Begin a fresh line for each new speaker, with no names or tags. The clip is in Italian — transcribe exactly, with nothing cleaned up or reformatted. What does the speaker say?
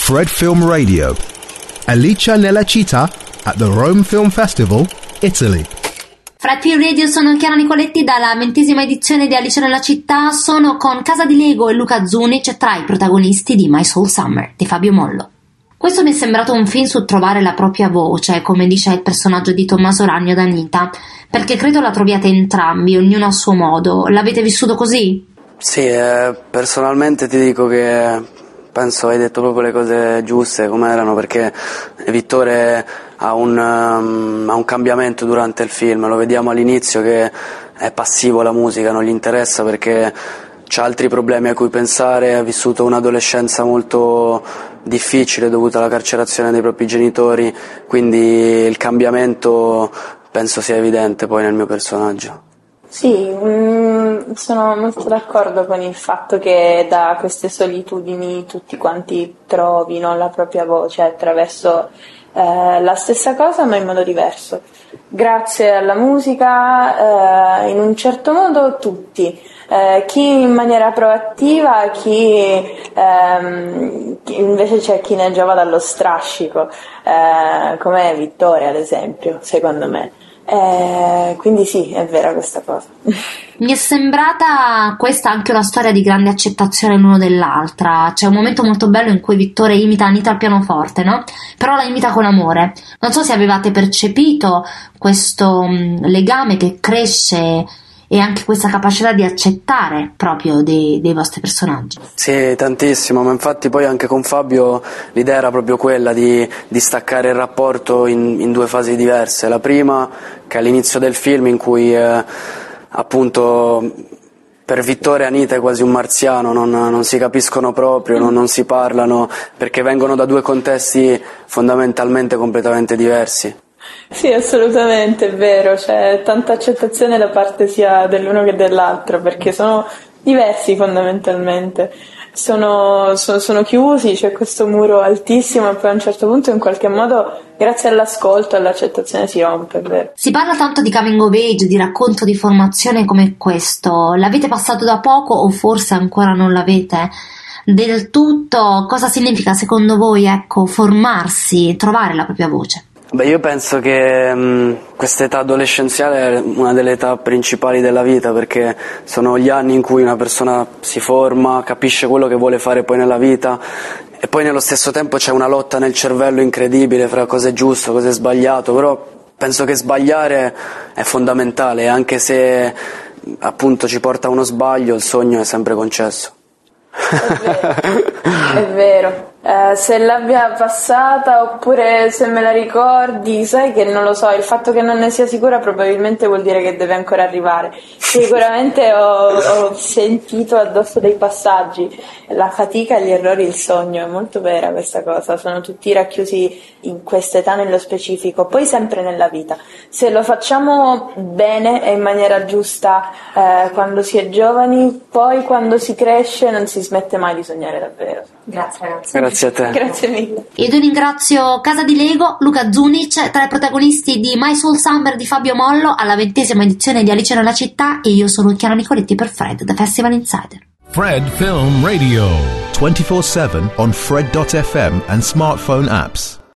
Fred Film Radio. Alicia nella città at the Rome Film Festival, Italy.
Fred Film Radio, sono Chiara Nicoletti dalla ventesima edizione di Alice nella città. Sono con Casa di Lego e Luca Zunic tra i protagonisti di My Soul Summer di Fabio Mollo. Questo mi è sembrato un film su trovare la propria voce, come dice il personaggio di Tommaso Ragno ed Anita, perché credo la troviate entrambi, ognuno a suo modo. L'avete vissuto così?
Sì, eh, personalmente ti dico che penso hai detto proprio le cose giuste come erano, perché Vittore ha un, um, ha un cambiamento durante il film, lo vediamo all'inizio che è passivo alla musica, non gli interessa perché c'ha altri problemi a cui pensare, ha vissuto un'adolescenza molto difficile dovuta alla carcerazione dei propri genitori, quindi il cambiamento penso sia evidente poi nel mio personaggio.
Sì, mh, sono molto d'accordo con il fatto che da queste solitudini tutti quanti trovino la propria voce attraverso eh, la stessa cosa ma in modo diverso. Grazie alla musica, eh, in un certo modo tutti, eh, chi in maniera proattiva, chi, ehm, chi invece c'è chi ne giova dallo strascico, eh, come Vittore ad esempio, secondo me. Eh, quindi sì, è vera questa cosa.
Mi è sembrata questa anche una storia di grande accettazione l'uno dell'altra. C'è un momento molto bello in cui Vittore imita Anita al pianoforte, no? Però la imita con amore. Non so se avevate percepito questo mh, legame che cresce e anche questa capacità di accettare proprio dei, dei vostri personaggi.
Sì, tantissimo, ma infatti poi anche con Fabio l'idea era proprio quella di, di staccare il rapporto in, in due fasi diverse. La prima, che è all'inizio del film, in cui eh, appunto per Vittore Anita è quasi un marziano, non, non si capiscono proprio, non, non si parlano, perché vengono da due contesti fondamentalmente completamente diversi.
Sì, assolutamente, è vero, c'è tanta accettazione da parte sia dell'uno che dell'altro, perché sono diversi fondamentalmente, sono, sono, sono chiusi, c'è questo muro altissimo e poi a un certo punto in qualche modo grazie all'ascolto e all'accettazione si rompe, è vero.
Si parla tanto di coming of age, di racconto di formazione come questo, l'avete passato da poco o forse ancora non l'avete del tutto? Cosa significa secondo voi, ecco, formarsi, trovare la propria voce?
Beh, io penso che mh, questa età adolescenziale è una delle età principali della vita, perché sono gli anni in cui una persona si forma, capisce quello che vuole fare poi nella vita e poi nello stesso tempo c'è una lotta nel cervello incredibile fra cosa è giusto, cosa è sbagliato, però penso che sbagliare è fondamentale, anche se appunto ci porta a uno sbaglio, il sogno è sempre concesso.
È vero, è vero. Eh, se l'abbia passata oppure se me la ricordi, sai che non lo so, il fatto che non ne sia sicura probabilmente vuol dire che deve ancora arrivare. Sicuramente ho, ho sentito addosso dei passaggi, la fatica, gli errori, il sogno, è molto vera questa cosa, sono tutti racchiusi in questa età nello specifico, poi sempre nella vita. Se lo facciamo bene e in maniera giusta eh, quando si è giovani, poi quando si cresce non si smette mai di sognare davvero. Grazie ragazzi.
Grazie a te.
Grazie mille.
Io ringrazio Casa di Lego, Luca Zunic, tra i protagonisti di My Soul Summer di Fabio Mollo alla ventesima edizione di Alice nella città, e io sono Chiara Nicoletti per Fred, da Festival Insider.
Fred Film Radio. twenty-four seven on Fred dot f m and smartphone apps.